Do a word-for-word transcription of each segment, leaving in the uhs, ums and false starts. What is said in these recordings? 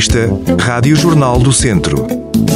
revista Rádio Jornal do Centro.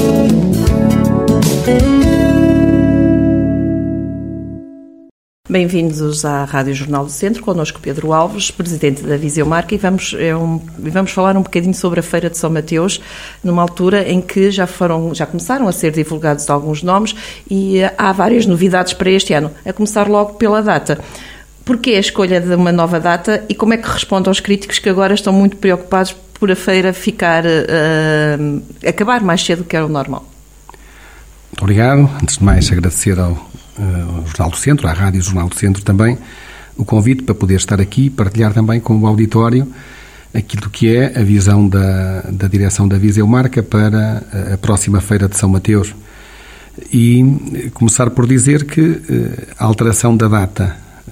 Bem-vindos à Rádio Jornal do Centro, connosco Pedro Alves, presidente da Viseu Marca, e vamos, é um, vamos falar um bocadinho sobre a Feira de São Mateus, numa altura em que já, foram, já começaram a ser divulgados alguns nomes e há várias novidades para este ano, a começar logo pela data. Porquê a escolha de uma nova data e como é que responde aos críticos que agora estão muito preocupados por a feira ficar, uh, acabar mais cedo do que era o normal? Muito obrigado. Antes de mais, agradecer ao ao Jornal do Centro, à Rádio Jornal do Centro também, o convite para poder estar aqui e partilhar também com o auditório aquilo que é a visão da, da direção da Viseu Marca para a próxima Feira de São Mateus. E começar por dizer que a alteração da data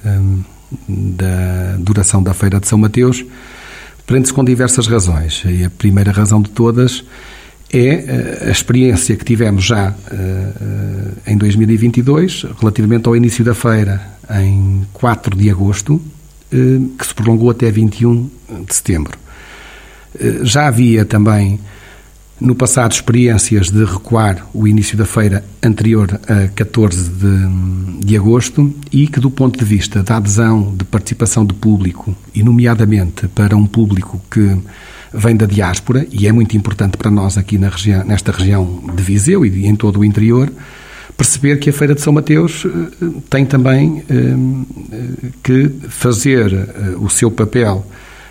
da duração da Feira de São Mateus prende-se com diversas razões. E a primeira razão de todas é a experiência que tivemos já uh, em dois mil e vinte e dois, relativamente ao início da feira, em quatro de agosto, uh, que se prolongou até vinte e um de setembro. Uh, já havia também, no passado, experiências de recuar o início da feira anterior a catorze de, de agosto e que, do ponto de vista da adesão, de participação de público, e nomeadamente para um público que vem da diáspora, e é muito importante para nós aqui na região, nesta região de Viseu e em todo o interior, perceber que a Feira de São Mateus tem também eh, que fazer eh, o seu papel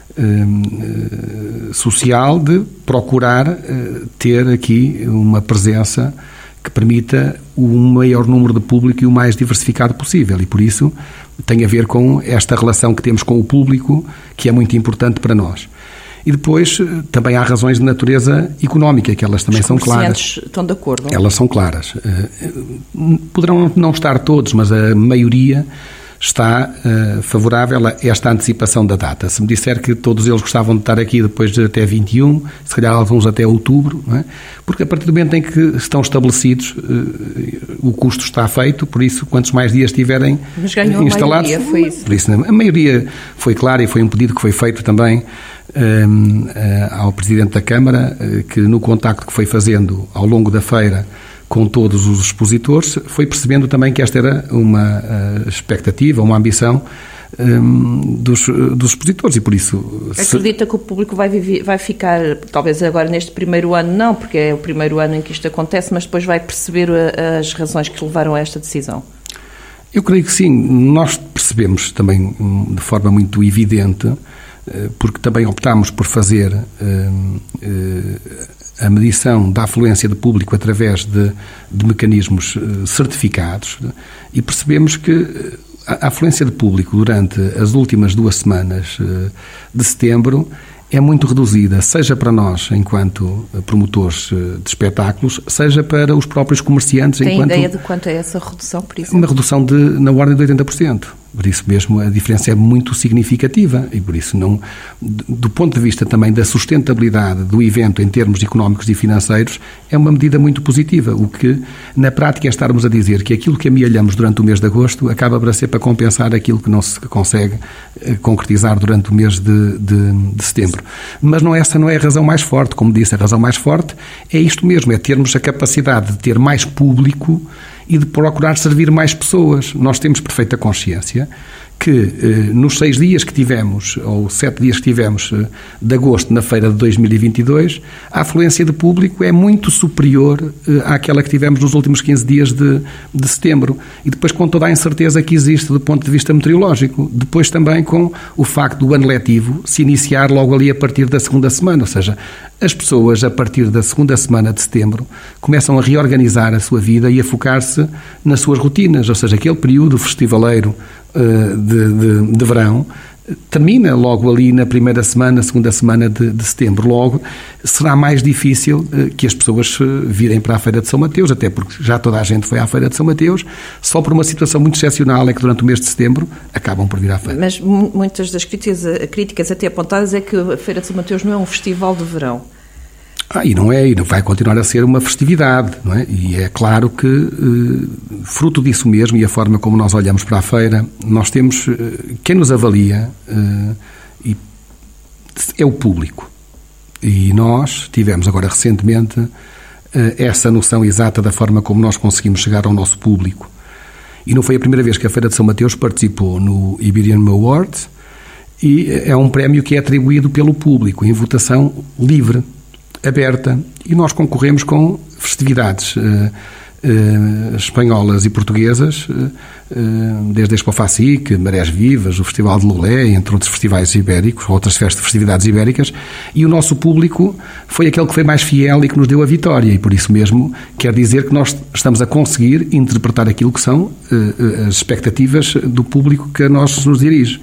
eh, social de procurar eh, ter aqui uma presença que permita o maior número de público e o mais diversificado possível, e por isso tem a ver com esta relação que temos com o público, que é muito importante para nós. E depois também há razões de natureza económica, que elas também são claras. Os comerciantes estão de acordo? Elas são claras. Poderão não estar todos, mas a maioria está uh, favorável a esta antecipação da data. Se me disser que todos eles gostavam de estar aqui depois de até vinte e um, se calhar alguns até outubro, não é? Porque a partir do momento em que estão estabelecidos, uh, o custo está feito, por isso, quantos mais dias estiverem mas ganhou instalados... A maioria, foi isso. Por isso, a maioria foi clara e foi um pedido que foi feito também um, uh, ao Presidente da Câmara, uh, que no contacto que foi fazendo ao longo da feira com todos os expositores, foi percebendo também que esta era uma uh, expectativa, uma ambição um, dos, dos expositores, e por isso... Acredita se... que o público vai, viver, vai ficar, talvez agora neste primeiro ano não, porque é o primeiro ano em que isto acontece, mas depois vai perceber a, as razões que levaram a esta decisão? Eu creio que sim. Nós percebemos também de forma muito evidente, porque também optámos por fazer uh, uh, a medição da afluência de público através de, de mecanismos uh, certificados, e percebemos que a afluência de público durante as últimas duas semanas uh, de setembro é muito reduzida, seja para nós, enquanto promotores de espetáculos, seja para os próprios comerciantes. Tem enquanto... ideia de quanto é essa redução, por exemplo? Uma redução de, na ordem de oitenta por cento. Por isso mesmo a diferença é muito significativa e por isso não, do ponto de vista também da sustentabilidade do evento em termos económicos e financeiros, é uma medida muito positiva, o que na prática é estarmos a dizer que aquilo que amealhamos durante o mês de agosto acaba para ser para compensar aquilo que não se consegue concretizar durante o mês de, de, de setembro. Mas não, essa não é a razão mais forte, como disse, a razão mais forte é isto mesmo, é termos a capacidade de ter mais público e de procurar servir mais pessoas. Nós temos perfeita consciência que eh, nos seis dias que tivemos, ou sete dias que tivemos eh, de agosto na feira de dois mil e vinte e dois, a afluência de público é muito superior eh, àquela que tivemos nos últimos quinze dias de, de setembro. E depois com toda a incerteza que existe do ponto de vista meteorológico. Depois também com o facto do ano letivo se iniciar logo ali a partir da segunda semana. Ou seja, as pessoas a partir da segunda semana de setembro começam a reorganizar a sua vida e a focar-se nas suas rotinas. Ou seja, aquele período festivaleiro De, de, de verão termina logo ali na primeira semana, segunda semana de, de setembro. Logo será mais difícil que as pessoas virem para a Feira de São Mateus, até porque já toda a gente foi à Feira de São Mateus, só por uma situação muito excepcional é que durante o mês de setembro acabam por vir à feira. Mas muitas das críticas, críticas até apontadas é que a Feira de São Mateus não é um festival de verão. Ah, e não é, e não vai continuar a ser uma festividade, não é? E é claro que, eh, fruto disso mesmo e a forma como nós olhamos para a feira, nós temos, eh, quem nos avalia eh, e é o público. E nós tivemos agora recentemente essa noção exata da forma como nós conseguimos chegar ao nosso público. E não foi a primeira vez que a Feira de São Mateus participou no Iberian Awards, e é um prémio que é atribuído pelo público, em votação livre, aberta, e nós concorremos com festividades uh, uh, espanholas e portuguesas, uh, uh, desde a Expo Facic, Marés Vivas, o Festival de Lolé, entre outros festivais ibéricos, outras festas, festividades ibéricas, e o nosso público foi aquele que foi mais fiel e que nos deu a vitória, e por isso mesmo quer dizer que nós estamos a conseguir interpretar aquilo que são uh, uh, as expectativas do público que a nós nos dirige.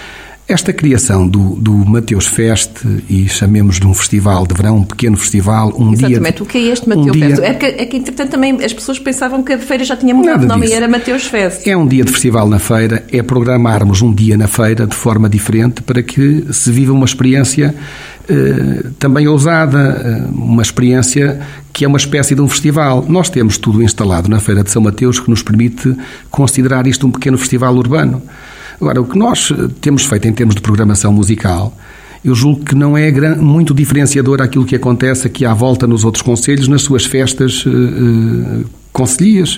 Esta criação do, do Mateus Fest, e chamemos de um festival de verão, um pequeno festival, um Exatamente. dia... Exatamente, o que é este Mateus um Fest? dia... É, que, é que, entretanto, também as pessoas pensavam que a feira já tinha mudado de nome e era Mateus Fest. É um dia de festival na feira, é programarmos um dia na feira de forma diferente para que se viva uma experiência eh, também ousada, uma experiência que é uma espécie de um festival. Nós temos tudo instalado na Feira de São Mateus que nos permite considerar isto um pequeno festival urbano. Agora, o que nós temos feito em termos de programação musical, eu julgo que não é muito diferenciador aquilo que acontece aqui à volta nos outros concelhos, nas suas festas uh, concelhias.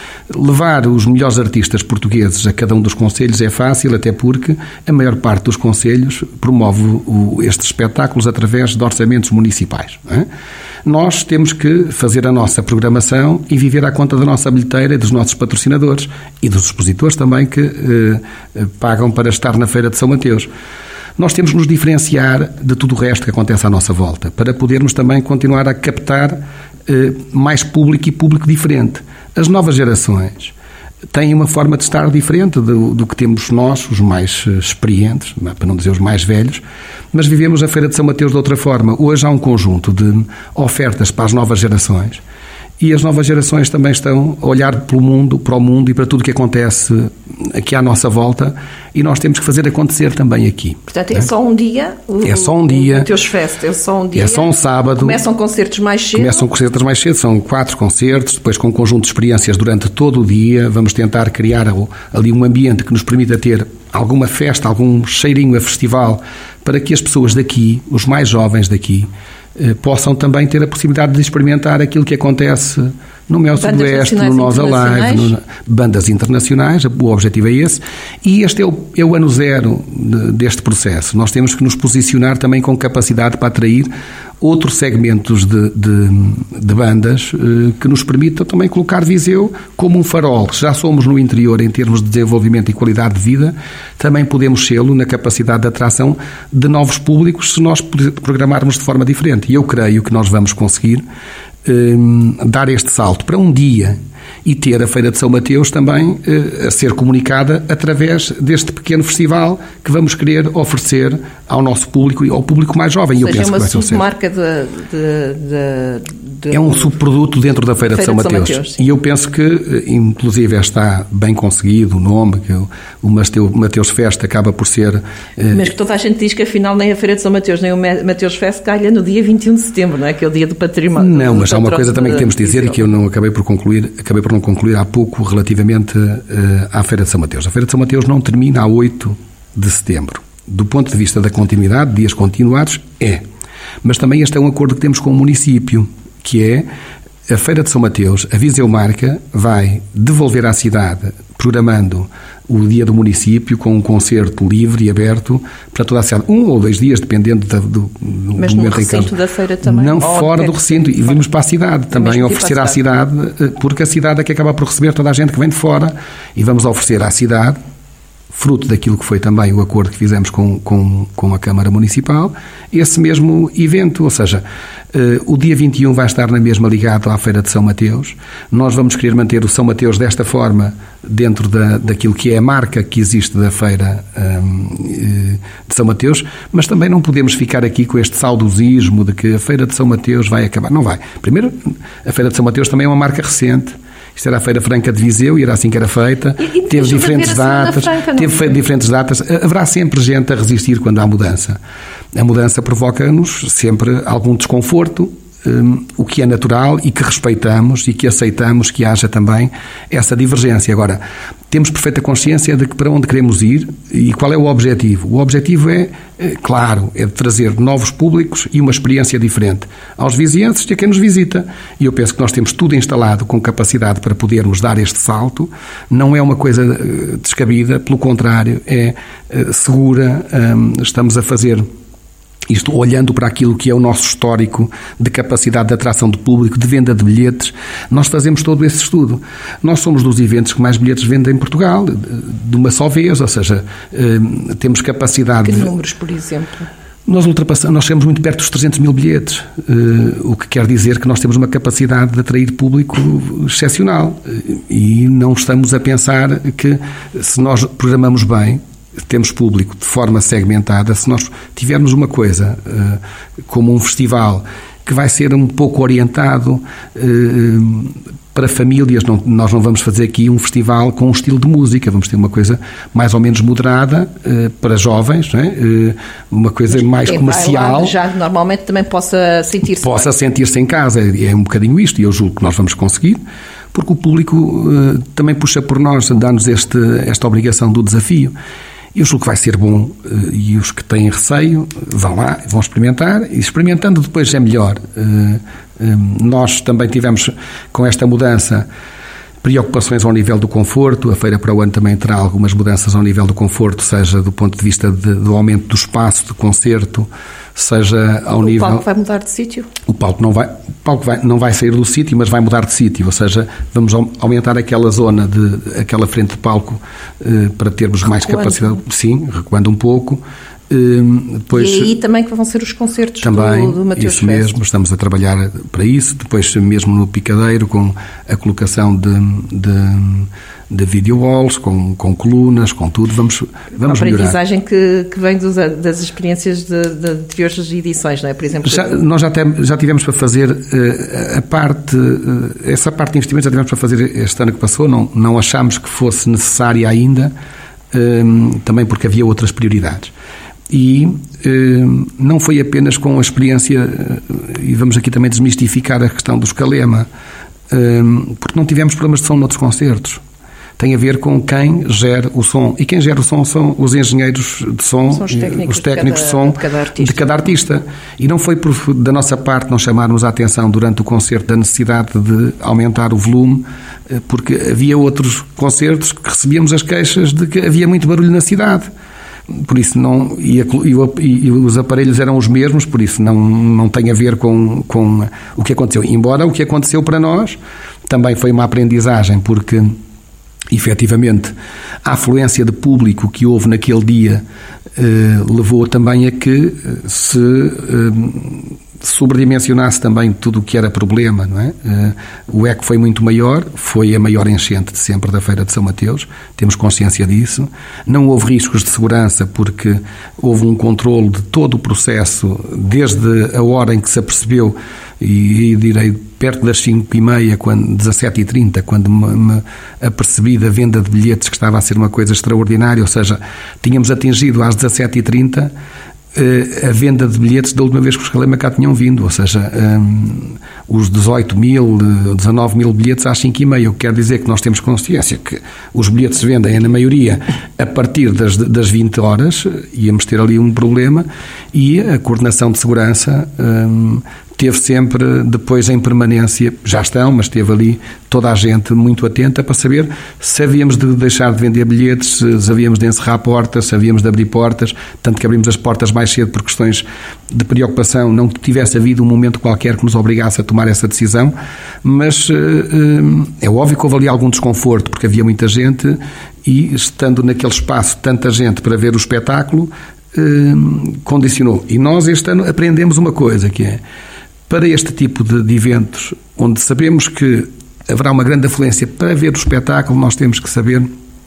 Levar os melhores artistas portugueses a cada um dos concelhos é fácil, até porque a maior parte dos concelhos promove o, estes espetáculos através de orçamentos municipais. Não é? Nós temos que fazer a nossa programação e viver à conta da nossa bilheteira e dos nossos patrocinadores e dos expositores também que eh, pagam para estar na Feira de São Mateus. Nós temos que nos diferenciar de tudo o resto que acontece à nossa volta, para podermos também continuar a captar eh, mais público e público diferente. As novas gerações têm uma forma de estar diferente do, do que temos nós, os mais experientes, para não dizer os mais velhos, mas vivemos a Feira de São Mateus de outra forma. Hoje há um conjunto de ofertas para as novas gerações e as novas gerações também estão a olhar pelo mundo, para o mundo e para tudo o que acontece aqui à nossa volta, e nós temos que fazer acontecer também aqui. Portanto, é, é? só um dia? O, é só um dia. O Mateus Fest é só um dia? É só um sábado. Começam concertos mais cedo? Começam concertos mais cedo, são quatro concertos, depois com um conjunto de experiências durante todo o dia. Vamos tentar criar ali um ambiente que nos permita ter alguma festa, algum cheirinho a festival, para que as pessoas daqui, os mais jovens daqui, possam também ter a possibilidade de experimentar aquilo que acontece no Mel Sudoeste, no Nós Alive, no, bandas internacionais, o objetivo é esse, e este é o, é o ano zero de, deste processo. Nós temos que nos posicionar também com capacidade para atrair outros segmentos de, de, de bandas eh, que nos permitam também colocar Viseu como um farol. Se já somos no interior em termos de desenvolvimento e qualidade de vida, também podemos sê-lo na capacidade de atração de novos públicos se nós programarmos de forma diferente. E eu creio que nós vamos conseguir eh, dar este salto para um dia e ter a Feira de São Mateus também eh, a ser comunicada através deste pequeno festival que vamos querer oferecer ao nosso público e ao público mais jovem. Ou seja, eu penso é uma que vai ser submarca de, de, de, de... É um subproduto dentro da Feira, Feira de São, de São Mateus. Mateus e eu penso que, inclusive, está bem conseguido o nome, que o Mateus Fest acaba por ser... Eh... Mas que toda a gente diz que, afinal, nem a Feira de São Mateus, nem o Mateus Fest calha no dia vinte e um de setembro, não é? Que é o dia do património. Não, mas há uma coisa também que temos de dizer e que eu não acabei por concluir, acabei por não concluir há pouco relativamente uh, à Feira de São Mateus. A Feira de São Mateus não termina a oito de setembro. Do ponto de vista da continuidade, dias continuados, é. Mas também este é um acordo que temos com o município, que é a Feira de São Mateus, a Viseu Marca vai devolver à cidade, programando o dia do município com um concerto livre e aberto para toda a cidade. Um ou dois dias, dependendo do, do, do Mas momento no em que... recinto da feira também? Não, fora do recinto. E vimos para a cidade também, oferecer à cidade, porque a cidade é que acaba por receber toda a gente que vem de fora, e vamos oferecer à cidade, fruto daquilo que foi também o acordo que fizemos com, com, com a Câmara Municipal, esse mesmo evento, ou seja, eh, o dia vinte e um vai estar na mesma ligado à Feira de São Mateus. Nós vamos querer manter o São Mateus desta forma, dentro da, daquilo que é a marca que existe da Feira hum, de São Mateus, mas também não podemos ficar aqui com este saudosismo de que a Feira de São Mateus vai acabar. Não vai. Primeiro, a Feira de São Mateus também é uma marca recente. Isto era a Feira Franca de Viseu e era assim que era feita. E, e teve diferentes datas, Franca, teve feito diferentes datas. Haverá sempre gente a resistir quando há mudança. A mudança provoca-nos sempre algum desconforto, um, o que é natural e que respeitamos e que aceitamos que haja também essa divergência. Agora, temos perfeita consciência de que para onde queremos ir e qual é o objetivo. O objetivo é, é claro, é de trazer novos públicos e uma experiência diferente aos vizinhenses e a quem nos visita. E eu penso que nós temos tudo instalado com capacidade para podermos dar este salto. Não é uma coisa descabida, pelo contrário, é segura. Estamos a fazer isto olhando para aquilo que é o nosso histórico de capacidade de atração de público, de venda de bilhetes. Nós fazemos todo esse estudo. Nós somos dos eventos que mais bilhetes vendem em Portugal, de uma só vez, ou seja, temos capacidade... Que números, por exemplo? Nós ultrapassamos, nós chegamos muito perto dos trezentos mil bilhetes, o que quer dizer que nós temos uma capacidade de atrair público excepcional. E não estamos a pensar que, se nós programamos bem, temos público de forma segmentada, se nós tivermos uma coisa uh, como um festival que vai ser um pouco orientado uh, para famílias, não, nós não vamos fazer aqui um festival com um estilo de música, vamos ter uma coisa mais ou menos moderada uh, para jovens, não é? uh, uma coisa Mas mais comercial. Lá, já normalmente também possa sentir-se Possa sentir-se em casa, é um bocadinho isto, e eu julgo que nós vamos conseguir, porque o público uh, também puxa por nós, dá-nos este, esta obrigação do desafio. Eu julgo que vai ser bom, e os que têm receio vão lá, vão experimentar, e experimentando depois é melhor. Nós também tivemos, com esta mudança, preocupações ao nível do conforto. A feira para o ano também terá algumas mudanças ao nível do conforto, seja do ponto de vista de, do aumento do espaço de concerto, seja ao o nível... O palco vai mudar de sítio? O palco não vai, o palco vai, não vai sair do sítio, mas vai mudar de sítio, ou seja, vamos aumentar aquela zona, de, aquela frente de palco, eh, para termos recuando. Mais capacidade. Sim, recuando um pouco. Eh, depois, e aí também que vão ser os concertos também, do, do Mateus isso Fest. mesmo, estamos a trabalhar para isso. Depois mesmo no Picadeiro, com a colocação de... de de video walls, com, com colunas, com tudo, vamos, vamos uma melhorar. aprendizagem que, que vem dos, das experiências de, de anteriores edições, não é? Por exemplo... Já, nós já, tem, já tivemos para fazer uh, a parte, uh, essa parte de investimento já tivemos para fazer este ano que passou, não, não achámos que fosse necessária ainda, uh, também porque havia outras prioridades. E uh, não foi apenas com a experiência, uh, e vamos aqui também desmistificar a questão do escalema, uh, porque não tivemos problemas de som noutros concertos. Tem a ver com quem gera o som. E quem gera o som são os engenheiros de som, são os técnicos, os técnicos de, cada, de som de cada, artista. de cada artista. E não foi por, da nossa parte não chamarmos a atenção durante o concerto da necessidade de aumentar o volume, porque havia outros concertos que recebíamos as queixas de que havia muito barulho na cidade. Por isso não, e, a, e, e os aparelhos eram os mesmos, por isso não, não tem a ver com, com o que aconteceu. Embora o que aconteceu para nós também foi uma aprendizagem, porque efetivamente a afluência de público que houve naquele dia eh, levou também a que se eh, sobredimensionasse também tudo o que era problema, não é? Eh, o eco foi muito maior, foi a maior enchente de sempre da Feira de São Mateus, temos consciência disso. Não houve riscos de segurança porque houve um controle de todo o processo, desde a hora em que se apercebeu, e, e direi perto das cinco e meia, quando, dezassete e trinta, quando me, me apercebi da venda de bilhetes, que estava a ser uma coisa extraordinária, ou seja, tínhamos atingido às dezassete e trinta a venda de bilhetes da última vez que os Calema cá tinham vindo, ou seja, um, os dezoito mil, dezanove mil bilhetes às cinco e meia, o que quer dizer que nós temos consciência que os bilhetes se vendem, na maioria, a partir das, das vinte horas, íamos ter ali um problema, e a coordenação de segurança um, teve sempre, depois em permanência, já estão, mas teve ali toda a gente muito atenta para saber se havíamos de deixar de vender bilhetes, se havíamos de encerrar portas, se havíamos de abrir portas, tanto que abrimos as portas mais cedo por questões de preocupação, não que tivesse havido um momento qualquer que nos obrigasse a tomar essa decisão, mas é óbvio que houve ali algum desconforto, porque havia muita gente e, estando naquele espaço, tanta gente para ver o espetáculo, condicionou. E nós este ano aprendemos uma coisa, que é, para este tipo de, de eventos, onde sabemos que haverá uma grande afluência para ver o espetáculo, nós temos que saber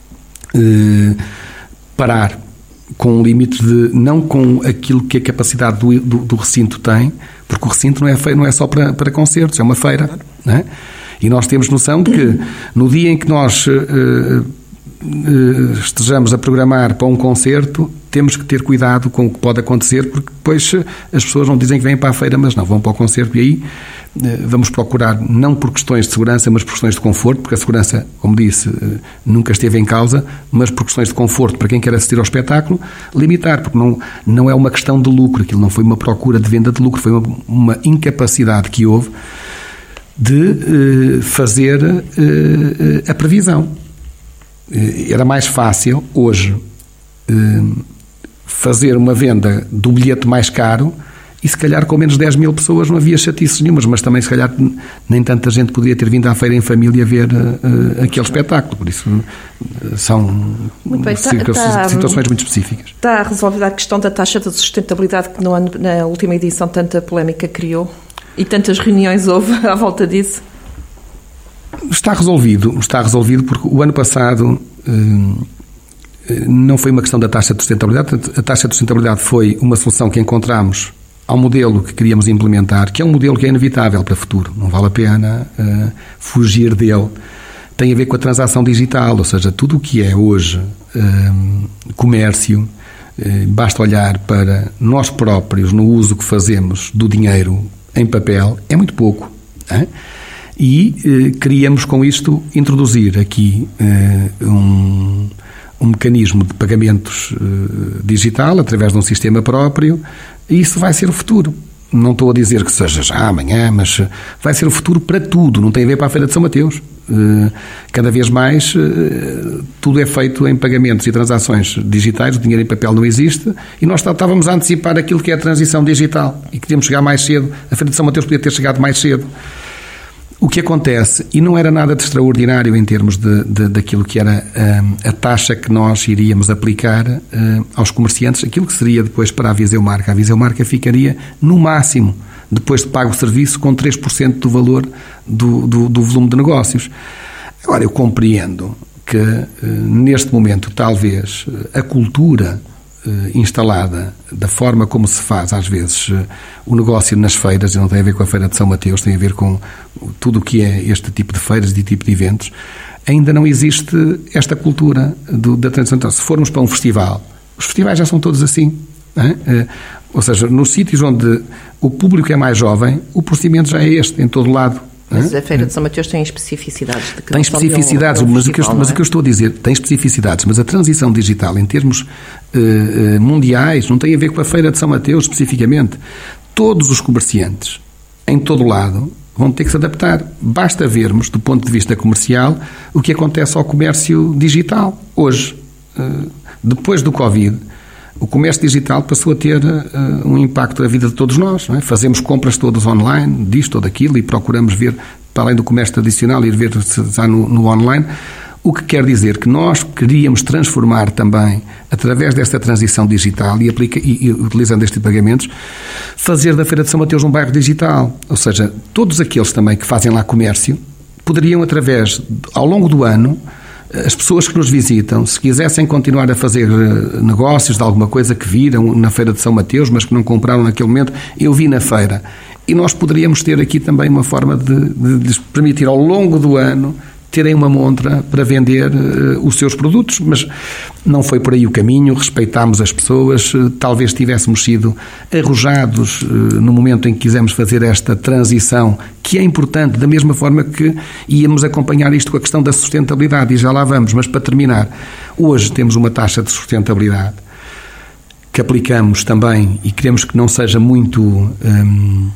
eh, parar com um limite de, não com aquilo que a capacidade do, do, do recinto tem, porque o recinto não é, feio, não é só para, para concertos, é uma feira, não é? E nós temos noção de que no dia em que nós eh, eh, estejamos a programar para um concerto, temos que ter cuidado com o que pode acontecer, porque depois as pessoas não dizem que vêm para a feira, mas não, vão para o concerto, e aí vamos procurar, não por questões de segurança, mas por questões de conforto, porque a segurança, como disse, nunca esteve em causa, mas por questões de conforto para quem quer assistir ao espetáculo, limitar, porque não, não é uma questão de lucro, aquilo não foi uma procura de venda de lucro, foi uma, uma incapacidade que houve de uh, fazer uh, uh, a previsão. Uh, era mais fácil, hoje, uh, fazer uma venda do bilhete mais caro e se calhar com menos de dez mil pessoas não havia chatices nenhumas, mas também se calhar nem tanta gente poderia ter vindo à feira em família ver uh, aquele espetáculo, por isso uh, são muito bem, situa- tá, situações tá, muito específicas. Está resolvida a questão da taxa de sustentabilidade que no ano, na última edição tanta polémica criou e tantas reuniões houve à volta disso? Está resolvido, está resolvido porque o ano passado uh, não foi uma questão da taxa de sustentabilidade, a taxa de sustentabilidade foi uma solução que encontramos ao modelo que queríamos implementar, que é um modelo que é inevitável para o futuro, não vale a pena uh, fugir dele. Tem a ver com a transação digital, ou seja, tudo o que é hoje uh, comércio, uh, basta olhar para nós próprios no uso que fazemos do dinheiro em papel, é muito pouco. Hein? E uh, queríamos com isto introduzir aqui uh, um... um mecanismo de pagamentos uh, digital, através de um sistema próprio, e isso vai ser o futuro. Não estou a dizer que seja já amanhã, mas vai ser o futuro para tudo, não tem a ver para a Feira de São Mateus. Uh, cada vez mais uh, tudo é feito em pagamentos e transações digitais, o dinheiro em papel não existe, e nós estávamos a antecipar aquilo que é a transição digital, e queríamos chegar mais cedo. A Feira de São Mateus podia ter chegado mais cedo. O que acontece, e não era nada de extraordinário em termos de, de, daquilo que era um, a taxa que nós iríamos aplicar um, aos comerciantes, aquilo que seria depois para a Viseu Marca. A Viseu Marca ficaria, no máximo, depois de pago o serviço, com três por cento do valor do, do, do volume de negócios. Agora, eu compreendo que, uh, neste momento, talvez, a cultura instalada da forma como se faz às vezes o negócio nas feiras, e não tem a ver com a Feira de São Mateus, tem a ver com tudo o que é este tipo de feiras e tipo de eventos, ainda não existe esta cultura do, da transição. Então, se formos para um festival, os festivais já são todos assim, não é? Ou seja, nos sítios onde o público é mais jovem, o procedimento já é este, em todo lado. Mas a Feira de São Mateus tem especificidades. De que tem especificidades, um, um mas, festival, o que eu, mas é? o que eu estou a dizer, tem especificidades, mas a transição digital, em termos uh, mundiais, não tem a ver com a Feira de São Mateus especificamente. Todos os comerciantes, em todo o lado, vão ter que se adaptar. Basta vermos, do ponto de vista comercial, o que acontece ao comércio digital hoje. Uh, depois do Covid, o comércio digital passou a ter uh, um impacto na vida de todos nós. Não é? Fazemos compras todas online, disto ou daquilo, e procuramos ver, para além do comércio tradicional, ir ver se está no, no online. O que quer dizer que nós queríamos transformar também, através desta transição digital e, aplica, e, e utilizando este tipo de pagamentos, fazer da Feira de São Mateus um bairro digital. Ou seja, todos aqueles também que fazem lá comércio poderiam, através, ao longo do ano, as pessoas que nos visitam, se quisessem continuar a fazer negócios de alguma coisa que viram na Feira de São Mateus, mas que não compraram naquele momento, eu vi na feira. E nós poderíamos ter aqui também uma forma de, de, de lhes permitir, ao longo do ano, terem uma montra para vender uh, os seus produtos, mas não foi por aí o caminho, respeitámos as pessoas, uh, talvez tivéssemos sido arrojados uh, no momento em que quisemos fazer esta transição, que é importante, da mesma forma que íamos acompanhar isto com a questão da sustentabilidade, e já lá vamos, mas para terminar, hoje temos uma taxa de sustentabilidade que aplicamos também e queremos que não seja muito... Um,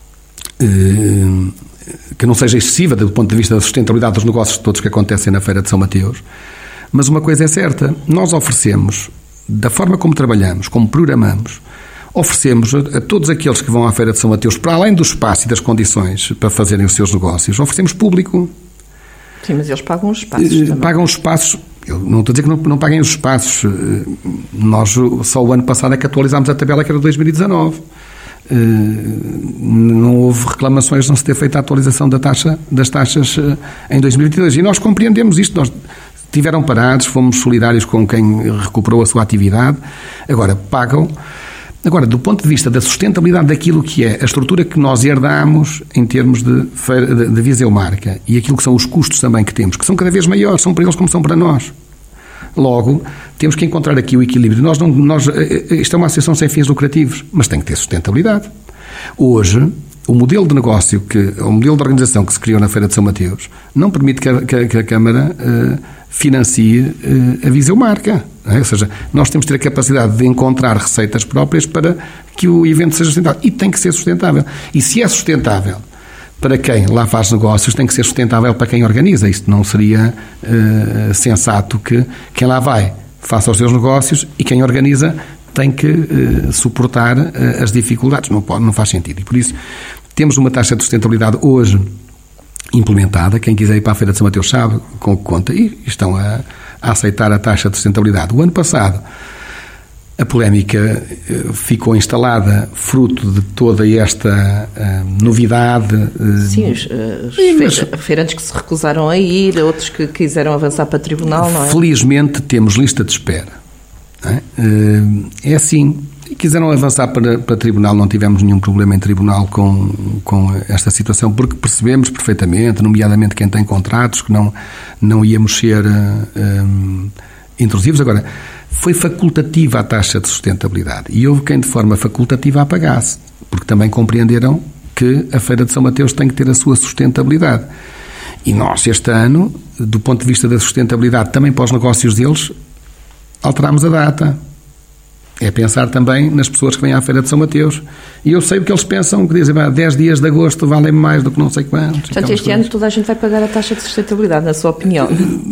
um, que não seja excessiva do ponto de vista da sustentabilidade dos negócios todos que acontecem na Feira de São Mateus. Mas uma coisa é certa, nós oferecemos, da forma como trabalhamos, como programamos, oferecemos a, a todos aqueles que vão à Feira de São Mateus, para além do espaço e das condições para fazerem os seus negócios, oferecemos público. Sim, mas eles pagam os espaços também. Pagam os espaços. Eu não estou a dizer que não, não paguem os espaços. Nós, só o ano passado é que atualizámos a tabela, que era de dois mil e dezanove. Não houve reclamações de não se ter feito a atualização da taxa, das taxas em dois mil e vinte e dois. E nós compreendemos isto. Nós tiveram parados, fomos solidários com quem recuperou a sua atividade. Agora, pagam. Agora, do ponto de vista da sustentabilidade daquilo que é a estrutura que nós herdamos em termos de, de, de Viseu Marca e aquilo que são os custos também que temos, que são cada vez maiores, são para eles como são para nós. Logo, temos que encontrar aqui o equilíbrio. Nós não, nós, isto é uma associação sem fins lucrativos, mas tem que ter sustentabilidade. Hoje, o modelo de negócio, que, o modelo de organização que se criou na Feira de São Mateus não permite que a, que a Câmara uh, financie uh, a Viseu Marca. É? Ou seja, nós temos que ter a capacidade de encontrar receitas próprias para que o evento seja sustentável. E tem que ser sustentável. E se é sustentável para quem lá faz negócios, tem que ser sustentável para quem organiza. Isto não seria uh, sensato que quem lá vai faça os seus negócios e quem organiza tem que uh, suportar uh, as dificuldades. Não pode, não faz sentido. E por isso temos uma taxa de sustentabilidade hoje implementada. Quem quiser ir para a Feira de São Mateus sabe com o que conta e estão a, a aceitar a taxa de sustentabilidade. O ano passado a polémica ficou instalada fruto de toda esta uh, novidade. Uh, Sim, os, os sim, mas, feirantes que se recusaram a ir, outros que quiseram avançar para o tribunal, não é? Felizmente temos lista de espera. Não é? Uh, é assim, quiseram avançar para, para tribunal, não tivemos nenhum problema em tribunal com, com esta situação, porque percebemos perfeitamente, nomeadamente quem tem contratos, que não, não íamos ser uh, um, intrusivos. Agora, foi facultativa a taxa de sustentabilidade e houve quem de forma facultativa a pagasse, porque também compreenderam que a Feira de São Mateus tem que ter a sua sustentabilidade. E nós, este ano, do ponto de vista da sustentabilidade, também para os negócios deles, alterámos a data. É pensar também nas pessoas que vêm à Feira de São Mateus. E eu sei o que eles pensam, que dizem, dez dias de agosto valem mais do que não sei quantos. Portanto, este coisas. Ano toda a gente vai pagar a taxa de sustentabilidade, na sua opinião?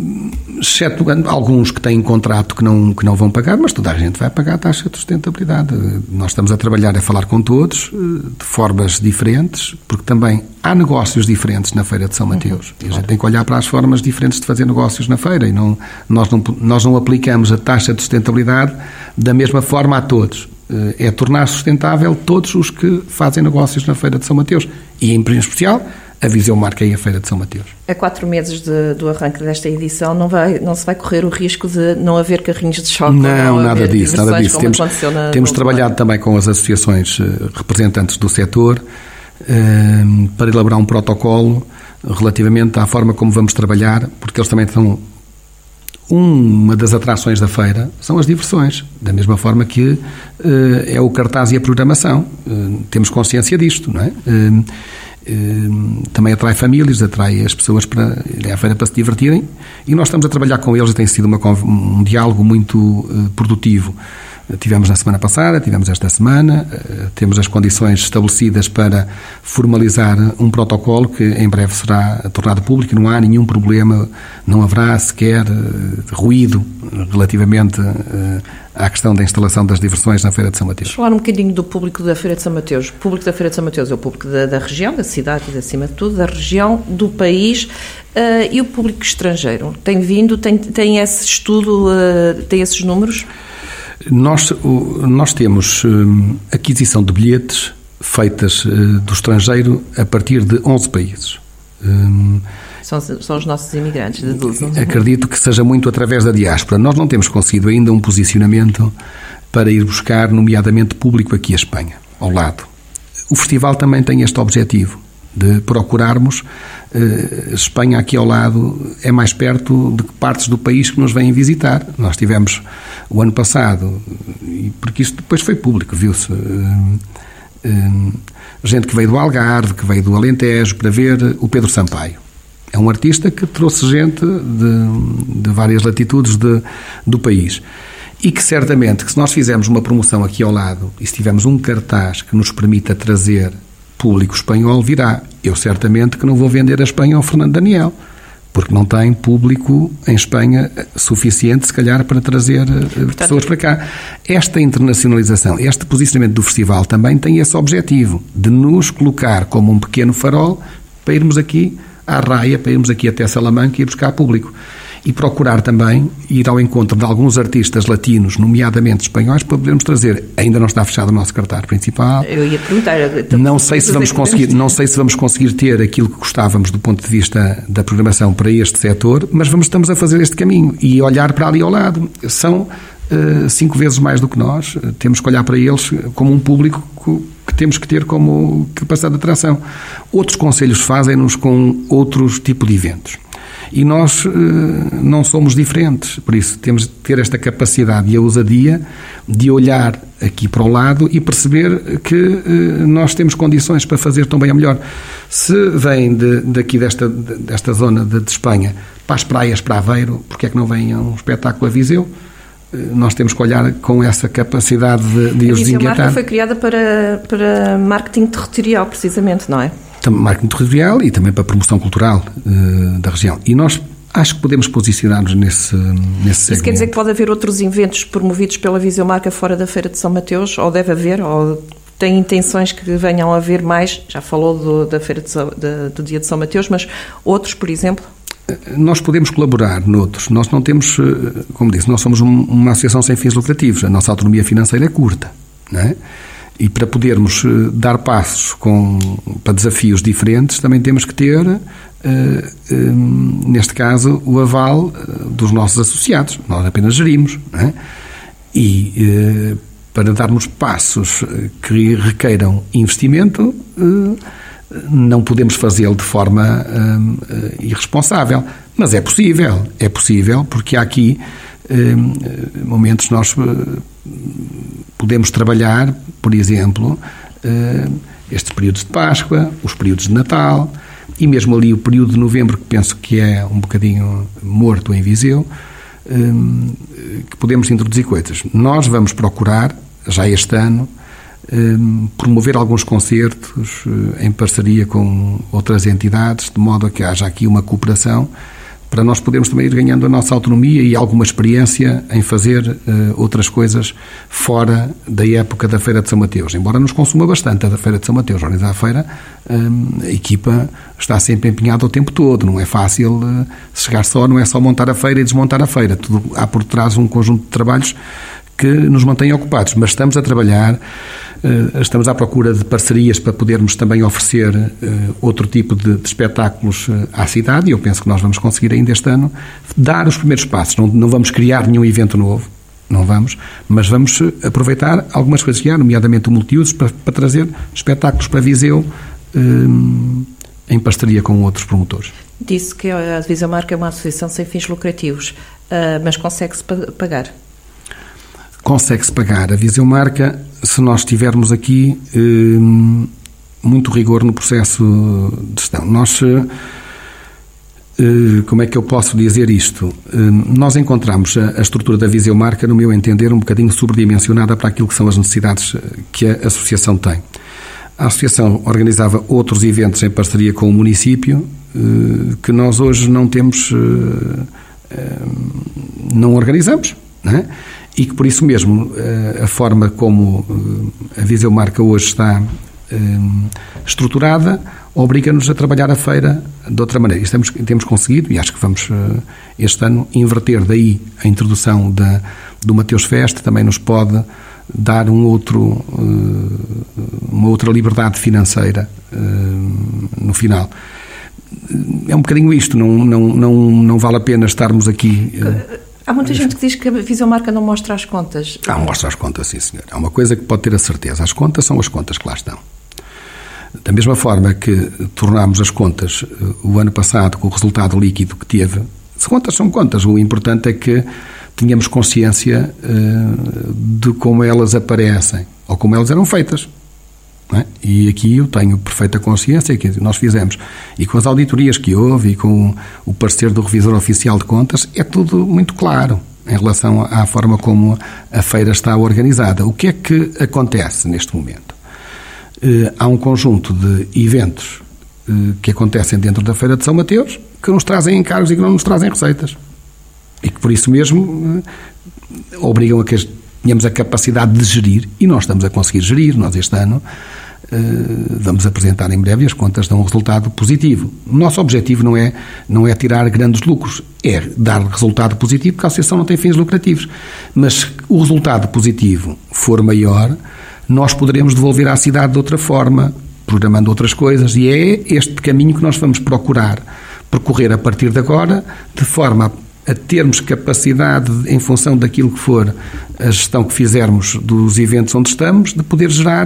Exceto alguns que têm contrato que não, que não vão pagar, mas toda a gente vai pagar a taxa de sustentabilidade. Nós estamos a trabalhar, a falar com todos, de formas diferentes, porque também há negócios diferentes na Feira de São Mateus. Uhum, e a gente tem que olhar para as formas diferentes de fazer negócios na feira. E não, nós, não, nós não aplicamos a taxa de sustentabilidade da mesma forma a todos. É tornar sustentável todos os que fazem negócios na Feira de São Mateus. E, em especial, a Viseu Marca e a Feira de São Mateus. A quatro meses de, do arranque desta edição não, vai, não se vai correr o risco de não haver carrinhos de choque? Não, não nada disso. Nada disso. Temos, temos trabalhado também com as associações representantes do setor um, para elaborar um protocolo relativamente à forma como vamos trabalhar, porque eles também estão... Uma das atrações da feira são as diversões, da mesma forma que uh, é o cartaz e a programação. Uh, temos consciência disto, não é? Uh, uh, também atrai famílias, atrai as pessoas para ir à feira para se divertirem e nós estamos a trabalhar com eles e tem sido uma, um diálogo muito uh, produtivo. Tivemos na semana passada, tivemos esta semana, temos as condições estabelecidas para formalizar um protocolo que em breve será tornado público, não há nenhum problema, não haverá sequer ruído relativamente à questão da instalação das diversões na Feira de São Mateus. Vamos falar um bocadinho do público da Feira de São Mateus. O público da Feira de São Mateus é o público da, da região, da cidade e, acima de tudo, da região, do país uh, e o público estrangeiro. Tem vindo, tem, tem esse estudo, uh, tem esses números? Nós, nós temos hum, aquisição de bilhetes feitas uh, do estrangeiro a partir de onze países. Hum, são, são os nossos imigrantes, deduzo. Acredito que seja muito através da diáspora. Nós não temos conseguido ainda um posicionamento para ir buscar, nomeadamente, público aqui à Espanha, ao lado. O festival também tem este objetivo, de procurarmos uh, Espanha aqui ao lado é mais perto de partes do país que nos vêm visitar. Nós tivemos o ano passado, e porque isto depois foi público, viu-se uh, uh, gente que veio do Algarve, que veio do Alentejo para ver o Pedro Sampaio. É um artista que trouxe gente de, de várias latitudes de, do país. E que certamente, que se nós fizermos uma promoção aqui ao lado e se tivermos um cartaz que nos permita trazer público espanhol, virá. Eu certamente que não vou vender a Espanha ao Fernando Daniel, porque não tem público em Espanha suficiente, se calhar, para trazer Portanto, pessoas para cá. Esta internacionalização, este posicionamento do festival também tem esse objetivo, de nos colocar como um pequeno farol para irmos aqui à raia, para irmos aqui até Salamanca e buscar público. E procurar também ir ao encontro de alguns artistas latinos, nomeadamente espanhóis, para podermos trazer. Ainda não está fechado o nosso cartaz principal. Eu ia perguntar. Não sei se vamos conseguir, não sei se vamos conseguir ter aquilo que gostávamos do ponto de vista da programação para este setor, mas vamos, estamos a fazer este caminho e olhar para ali ao lado. São uh, cinco vezes mais do que nós. Temos que olhar para eles como um público que temos que ter como capacidade de atração. Outros concelhos fazem-nos com outros tipos de eventos. E nós uh, não somos diferentes, por isso temos de ter esta capacidade e a ousadia de olhar aqui para o lado e perceber que uh, nós temos condições para fazer também a melhor. Se vem de, daqui desta, desta zona de, de Espanha para as praias, para Aveiro, porque é que não vem a um espetáculo a Viseu? Nós temos que olhar com essa capacidade de, de os desinguetar. A marca foi criada para, para marketing territorial, precisamente, não é? Também marketing territorial e também para a promoção cultural uh, da região. E nós acho que podemos posicionar-nos nesse, nesse segmento. Isso quer dizer que pode haver outros eventos promovidos pela Viseu Marca fora da Feira de São Mateus? Ou deve haver? Ou tem intenções que venham a haver mais? Já falou do, da Feira de, de, do Dia de São Mateus, mas outros, por exemplo? Nós podemos colaborar noutros. Nós não temos, como disse, nós somos uma associação sem fins lucrativos. A nossa autonomia financeira é curta, não é? E para podermos dar passos com, para desafios diferentes, também temos que ter, uh, uh, neste caso, o aval dos nossos associados. Nós apenas gerimos, não é? E uh, para darmos passos que requeiram investimento, uh, não podemos fazê-lo de forma hum, irresponsável, mas é possível, é possível, porque há aqui hum, momentos nós hum, podemos trabalhar, por exemplo, hum, estes períodos de Páscoa, os períodos de Natal e mesmo ali o período de Novembro, que penso que é um bocadinho morto em Viseu, hum, que podemos introduzir coisas. Nós vamos procurar, já este ano, promover alguns concertos em parceria com outras entidades, de modo a que haja aqui uma cooperação para nós podermos também ir ganhando a nossa autonomia e alguma experiência em fazer uh, outras coisas fora da época da Feira de São Mateus. Embora nos consuma bastante a da Feira de São Mateus, organizar a feira, um, a equipa está sempre empenhada o tempo todo. Não é fácil uh, chegar só, não é só montar a feira e desmontar a feira. Tudo, há por trás um conjunto de trabalhos que nos mantém ocupados, mas estamos a trabalhar, estamos à procura de parcerias para podermos também oferecer outro tipo de, de espetáculos à cidade, e eu penso que nós vamos conseguir ainda este ano dar os primeiros passos. Não, não vamos criar nenhum evento novo, não vamos, mas vamos aproveitar algumas coisas que há, nomeadamente o multiusos, para, para trazer espetáculos para Viseu um, em parceria com outros promotores. Disse que a Viseu Marca é uma associação sem fins lucrativos, uh, mas consegue-se pagar? Consegue-se pagar a Viseu Marca se nós tivermos aqui eh, muito rigor no processo de gestão. Nós, eh, como é que eu posso dizer isto? Eh, nós encontramos a, a estrutura da Viseu Marca, no meu entender, um bocadinho sobredimensionada para aquilo que são as necessidades que a associação tem. A associação organizava outros eventos em parceria com o município eh, que nós hoje não temos, eh, eh, não organizamos, não é? E que, por isso mesmo, a forma como a Viseu Marca hoje está estruturada obriga-nos a trabalhar a feira de outra maneira. Isso temos, temos conseguido, e acho que vamos, este ano, inverter daí a introdução da, do Mateus Fest, também nos pode dar um outro, uma outra liberdade financeira no final. É um bocadinho isto, não, não, não, não vale a pena estarmos aqui... Há muita gente que diz que a Viseu Marca não mostra as contas. Ah, mostra as contas, sim, senhor. Há uma coisa que pode ter a certeza. As contas são as contas que lá estão. Da mesma forma que tornámos as contas o ano passado com o resultado líquido que teve, as contas são contas. O importante é que tenhamos consciência uh, de como elas aparecem ou como elas eram feitas. Não é? E aqui eu tenho perfeita consciência que nós fizemos, e com as auditorias que houve e com o parecer do Revisor Oficial de Contas, é tudo muito claro em relação à forma como a feira está organizada. O que é que acontece neste momento? Uh, há um conjunto de eventos uh, que acontecem dentro da Feira de São Mateus que nos trazem encargos e que não nos trazem receitas. E que por isso mesmo uh, obrigam a que tenhamos a capacidade de gerir, e nós estamos a conseguir gerir. Nós este ano uh, vamos apresentar em breve, as contas dão um resultado positivo. O nosso objetivo não é, não é tirar grandes lucros, é dar resultado positivo, porque a associação não tem fins lucrativos. Mas se o resultado positivo for maior, nós poderemos devolver à cidade de outra forma, programando outras coisas, e é este caminho que nós vamos procurar percorrer a partir de agora, de forma a a termos capacidade, em função daquilo que for a gestão que fizermos dos eventos onde estamos, de poder gerar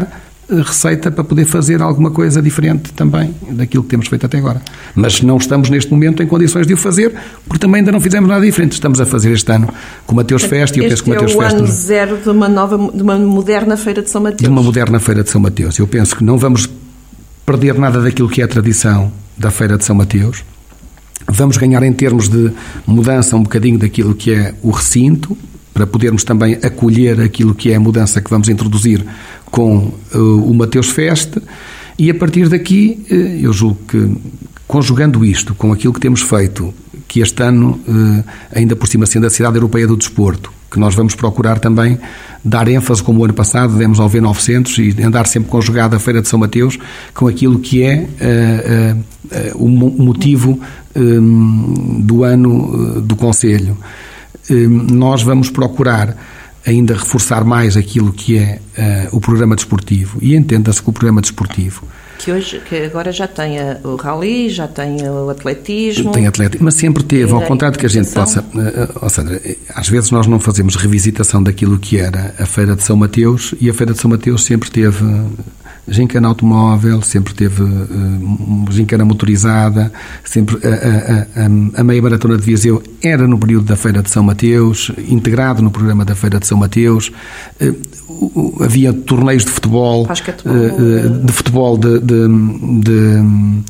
receita para poder fazer alguma coisa diferente também daquilo que temos feito até agora. Mas não estamos neste momento em condições de o fazer, porque também ainda não fizemos nada diferente. Estamos a fazer este ano com o Mateus Fest, e eu penso que o Mateus Fest... Este é o ano zero de uma nova, de uma moderna Feira de São Mateus. De uma moderna Feira de São Mateus. Eu penso que não vamos perder nada daquilo que é a tradição da Feira de São Mateus. Vamos ganhar em termos de mudança um bocadinho daquilo que é o recinto, para podermos também acolher aquilo que é a mudança que vamos introduzir com uh, o Mateus Fest, e a partir daqui, uh, eu julgo que, conjugando isto com aquilo que temos feito, que este ano, uh, ainda por cima sendo a Cidade Europeia do Desporto, que nós vamos procurar também dar ênfase, como o ano passado demos ao V novecentos, e andar sempre conjugado a Feira de São Mateus com aquilo que é uh, uh, uh, o motivo um, do ano uh, do Conselho. Nós vamos procurar ainda reforçar mais aquilo que é uh, o programa desportivo, e entenda-se que o programa desportivo... Que hoje, que agora já tem o rally, já tem o atletismo... Tem atletismo, mas sempre teve, ao contrário de que a gente possa... Uh, ou seja, às vezes nós não fazemos revisitação daquilo que era a Feira de São Mateus, e a Feira de São Mateus sempre teve... gincana automóvel, sempre teve uh, gincana motorizada, sempre a, a, a, a meia maratona de Viseu era no período da Feira de São Mateus, integrado no programa da Feira de São Mateus. Uh, uh, havia torneios de futebol, uh, de futebol de, de, de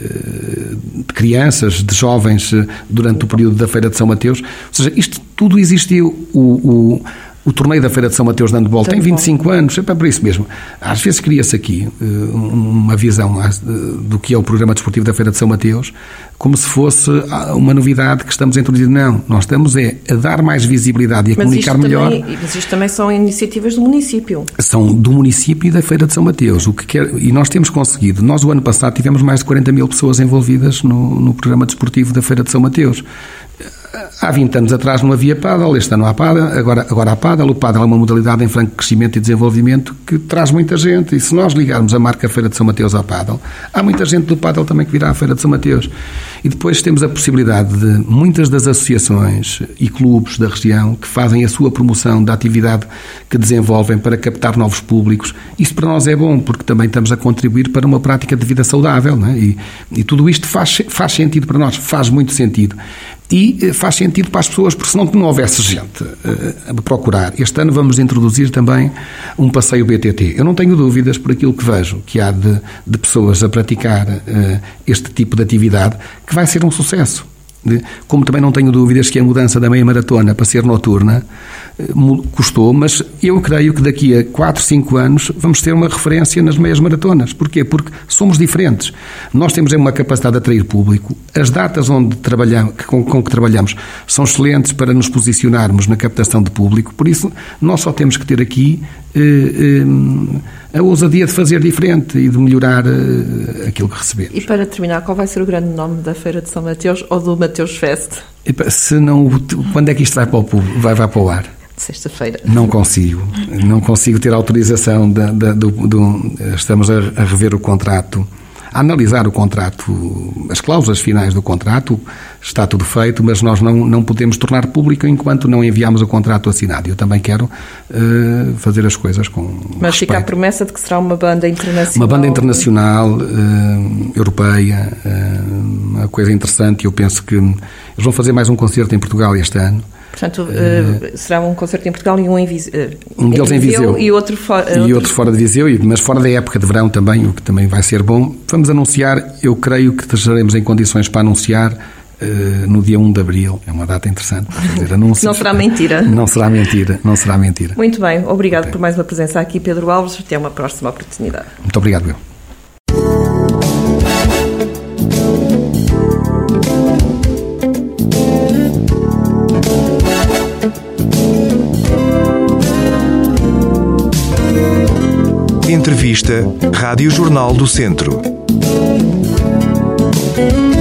de crianças, de jovens, durante o período da Feira de São Mateus. Ou seja, isto tudo existiu. O, o O torneio da Feira de São Mateus de handball tem vinte e cinco anos, é para por isso mesmo. Às vezes cria-se aqui uh, uma visão uh, do que é o programa desportivo da Feira de São Mateus, como se fosse uma novidade que estamos a introduzir. Não, nós estamos é, a dar mais visibilidade e a mas comunicar melhor. Também, mas isto também são iniciativas do município. São do município e da Feira de São Mateus. O que quer, e nós temos conseguido. Nós, o ano passado, tivemos mais de quarenta mil pessoas envolvidas no, no programa desportivo da Feira de São Mateus. Há vinte anos atrás não havia pádel, este ano há pádel, agora, agora há pádel. O pádel é uma modalidade em franco crescimento e desenvolvimento que traz muita gente, e se nós ligarmos a marca Feira de São Mateus ao pádel, há muita gente do pádel também que virá à Feira de São Mateus. E depois temos a possibilidade de muitas das associações e clubes da região que fazem a sua promoção da atividade que desenvolvem para captar novos públicos. Isso para nós é bom, porque também estamos a contribuir para uma prática de vida saudável, não é? e, e tudo isto faz, faz sentido para nós, faz muito sentido. E faz sentido para as pessoas, porque senão que não houvesse gente uh, a procurar. Este ano vamos introduzir também um passeio B T T. Eu não tenho dúvidas, por aquilo que vejo, que há de, de pessoas a praticar uh, este tipo de atividade, que vai ser um sucesso. Como também não tenho dúvidas que a mudança da meia maratona para ser noturna custou, mas eu creio que daqui a quatro, cinco anos vamos ter uma referência nas meias maratonas. Porquê? Porque somos diferentes. Nós temos uma capacidade de atrair público. As datas onde trabalhamos, com, com que trabalhamos são excelentes para nos posicionarmos na captação de público. Por isso, nós só temos que ter aqui eh, eh, a ousadia de fazer diferente e de melhorar eh, aquilo que recebemos. E para terminar, qual vai ser o grande nome da Feira de São Mateus ou do Mateus Fest? Se não, quando é que isto vai para o público? Vai, vai para o ar? Sexta-feira. Não consigo. Não consigo ter autorização. Da, da, do, do, estamos a, a rever o contrato, a analisar o contrato, as cláusulas finais do contrato. Está tudo feito, mas nós não, não podemos tornar público enquanto não enviamos o contrato assinado. Eu também quero uh, fazer as coisas com Mas respeito. Fica a promessa de que será uma banda internacional. Uma banda internacional, uh, europeia, uh, uma coisa interessante. Eu penso que eles vão fazer mais um concerto em Portugal este ano. Portanto, uh, será um concerto em Portugal e um em Viseu. Uh, um deles em Viseu, Viseu e outro, fora, e outro... outro fora de Viseu, mas fora da época de verão também, o que também vai ser bom. Vamos anunciar, eu creio que estaremos em condições para anunciar uh, no dia um de abril. É uma data interessante para fazer anúncios. Não será mentira. Não será mentira, não será mentira. Muito bem, obrigado okay. por mais uma presença aqui, Pedro Alves. Até uma próxima oportunidade. Muito obrigado, eu. Entrevista Rádio Jornal do Centro.